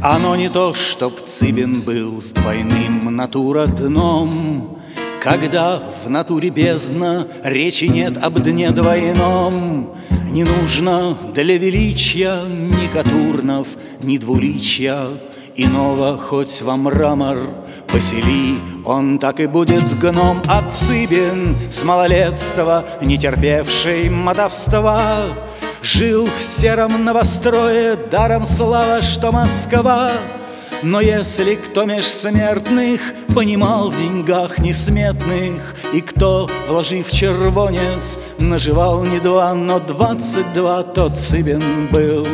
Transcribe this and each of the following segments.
Оно не то, чтоб Цыбин был с двойным натура дном, когда в натуре бездна, речи нет об дне двойном. Не нужно для величия ни Катурнов, ни двуличья иного, хоть во мрамор посели, он так и будет гном. А Цыбин с малолетства, не терпевший мотовства, жил в сером новострое, даром слава, что Москва. Но если кто меж смертных понимал в деньгах несметных, и кто, вложив червонец, наживал не 2, но 22, то Цыбин был.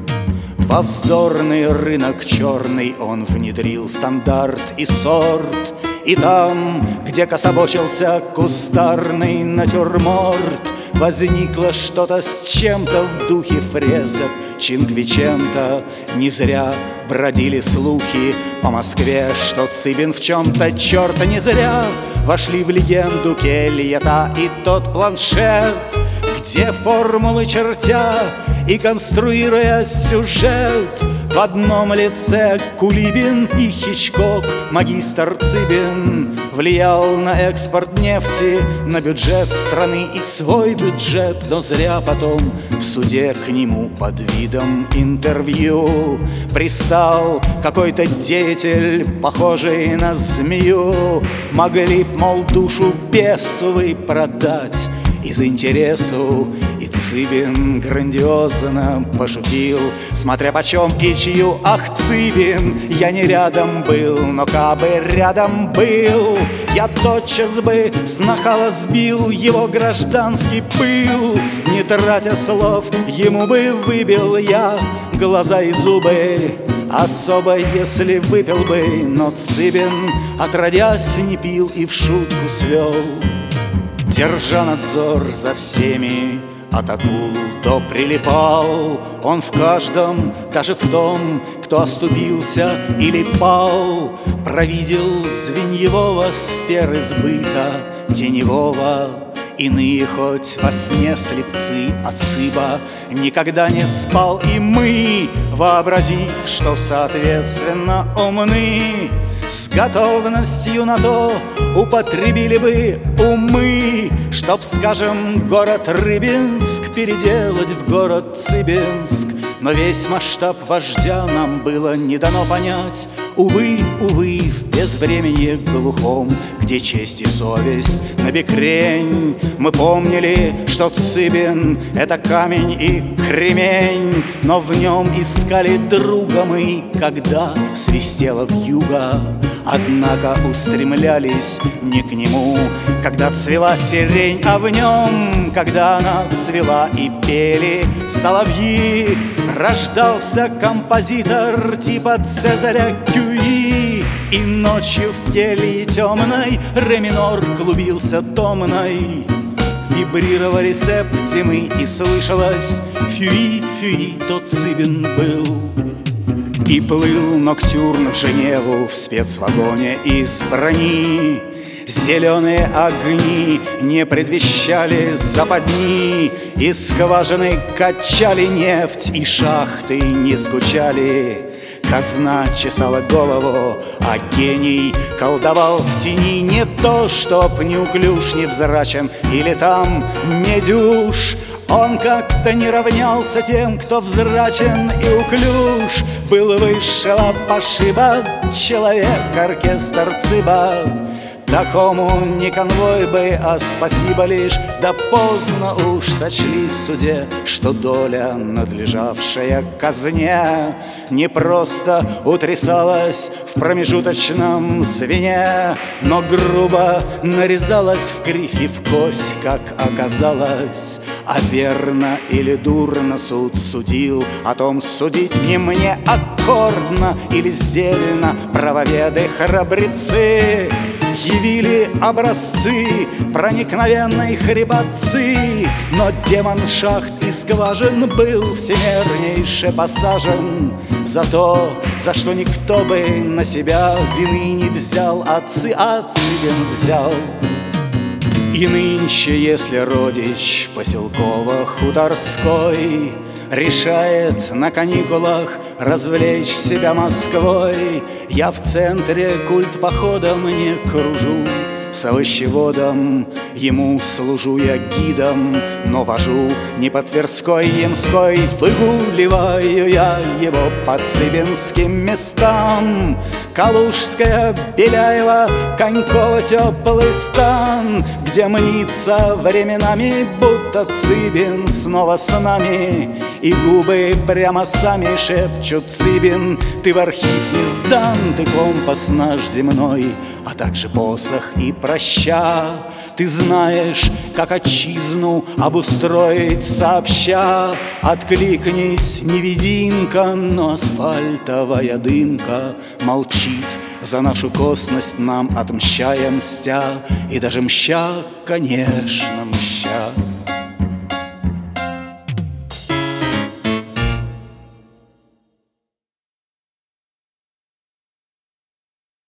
Во вздорный рынок черный он внедрил стандарт и сорт, и там, где кособочился кустарный натюрморт, возникло что-то с чем-то в духе фресок Чинквиченто. Не зря бродили слухи по Москве, что Цыбин в чем-то черта. Не зря вошли в легенду Кельета и тот планшет, где формулы чертя и конструируя сюжет, в одном лице Кулибин и Хичкок, магистр Цыбин влиял на экспорт нефти, на бюджет страны и свой бюджет. Но зря потом в суде к нему под видом интервью пристал какой-то деятель, похожий на змею. Могли б, мол, душу бесовой продать из интересу. И Цыбин грандиозно пошутил, смотря почем и чью. Ах, Цыбин, я не рядом был, но кабы рядом был, я тотчас бы с нахала сбил его гражданский пыл. Не тратя слов, ему бы выбил я глаза и зубы, особо если выпил бы. Но Цыбин, отродясь, не пил и в шутку свел, держа надзор за всеми, от акул до прилипал. Он в каждом, даже в том, кто оступился или пал, провидел звеньевого сферы сбыта теневого. Иные хоть во сне слепцы, а Цыба никогда не спал. И мы, вообразив, что соответственно умны, с готовностью на то употребили бы умы, чтоб, скажем, город Рыбинск переделать в город Цыбинск. Но весь масштаб вождя нам было не дано понять. Увы, увы, в безвременье глухом, где честь и совесть набекрень, мы помнили, что Цыбин — это камень и кремень. Но в нем искали друга мы, когда свистела вьюга. Однако устремлялись не к нему, когда цвела сирень, а в нем, когда она цвела и пели соловьи. Рождался композитор типа Цезаря Кюи, и ночью в келье темной ре минор клубился томной. Вибрировали септимы и слышалось фюи, фюи, то Цыбин был. И плыл ноктюрн в Женеву в спецвагоне из брони. Зеленые огни не предвещали западни, и скважины качали нефть, и шахты не скучали. Казна чесала голову, а гений колдовал в тени. Не то, чтоб неуклюж, невзрачен или там недюж, он как-то не равнялся тем, кто взрачен и уклюж. Был высшего пошиба человек, оркестр Цыба. Такому не конвой бы, а спасибо лишь. Да поздно уж сочли в суде, что доля, надлежавшая казне, не просто утрясалась в промежуточном звене, но грубо нарезалась в кривь и в кость, как оказалось. А верно или дурно суд судил, о том судить не мне. Аккордно или сдельно правоведы храбрецы явили образцы проникновенной хребатцы. Но демон шахт и скважин был всемернейше посажен за то, за что никто бы на себя вины не взял, а Цыбин взял. И нынче, если родич поселково-хуторской решает на каникулах развлечь себя Москвой. Я в центре культ походом не кружу с овощеводом, ему служу я гидом, но вожу не по Тверской, Ямской. Выгуливаю я его по цыбинским местам: Калужская, Беляева, Конькова, теплый стан, где мнится временами, будто Цыбин снова с нами, и губы прямо сами шепчут: Цыбин, ты в архив не сдан, ты компас наш земной, а также посох и проща. Ты знаешь, как отчизну обустроить сообща. Откликнись, невидимка, но асфальтовая дымка молчит за нашу косность, нам отмщая мстя. И даже мща, конечно, мща.